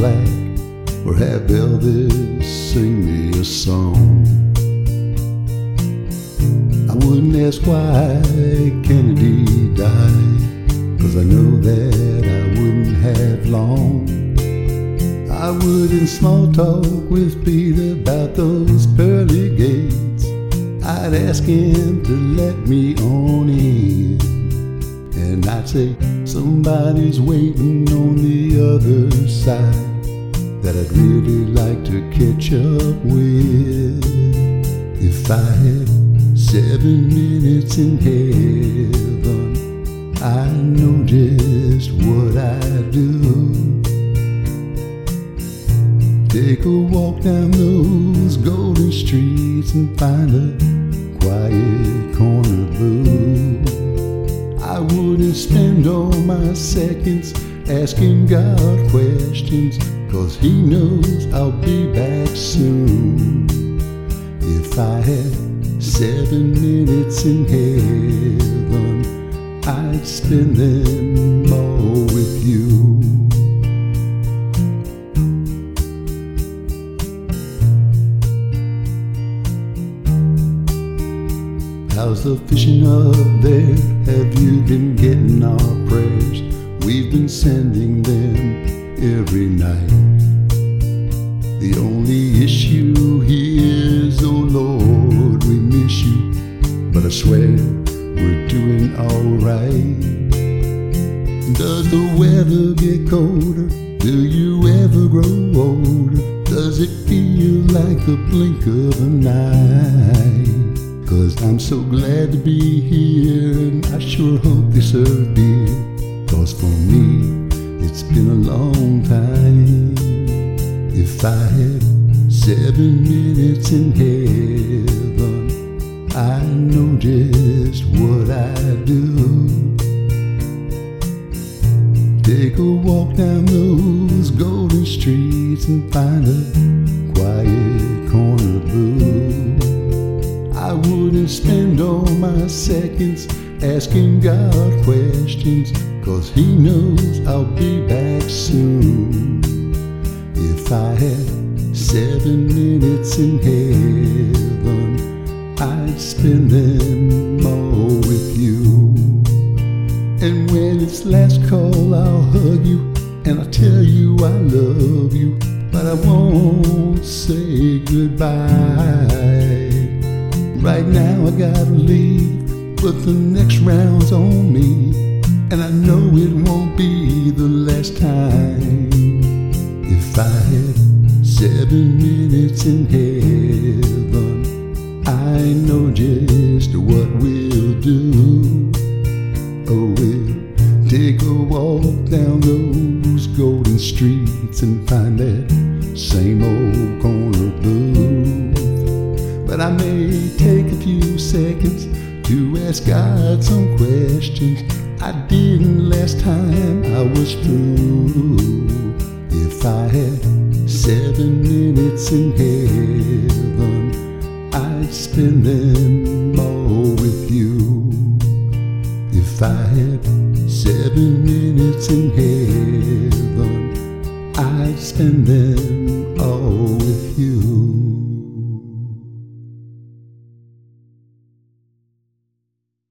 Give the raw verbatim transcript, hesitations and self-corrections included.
black, or have Elvis sing me a song. I wouldn't ask why Kennedy died, 'cause I know that I wouldn't have long. I wouldn't small talk with Pete about those pearly gates. I'd ask him to let me on in, and I'd say somebody's waiting on the other side that I'd really like to catch up with. If I had seven minutes in heaven, I know just what I'd do. Take a walk down those golden streets and find a quiet corner blue. I wouldn't spend all my seconds asking God questions, 'cause He knows I'll be back soon. If I had seven minutes in heaven, I'd spend them all with you. How's the fishing up there? Have you been getting our prayers? We've been sending them every night. The only issue here is, oh Lord, we miss you, but I swear we're doing alright. Does the weather get colder? Do you ever grow older? Does it feel like the blink of an eye? 'Cause I'm so glad to be here, and I sure hope they serve beer, 'cause for me it's been a long time. If I had seven minutes in heaven, I know just what I'd do. Take a walk down those golden streets and find a quiet corner blue. I wouldn't spend all my seconds asking God questions, 'cause He knows I'll be back soon. If I had seven minutes in heaven, I'd spend them all with you. And when it's last call, I'll hug you and I'll tell you I love you, but I won't say goodbye. Right now I gotta leave, but the next round's on me, and I know it won't be the last time. If I had seven minutes in heaven, I know just what we'll do. Oh, we'll take a walk down those golden streets and find that same old corner booth. But I may take a few seconds to ask God some questions I didn't last time I was through. If I had seven minutes in heaven, I'd spend them all with you. If I had seven minutes in heaven, I'd spend them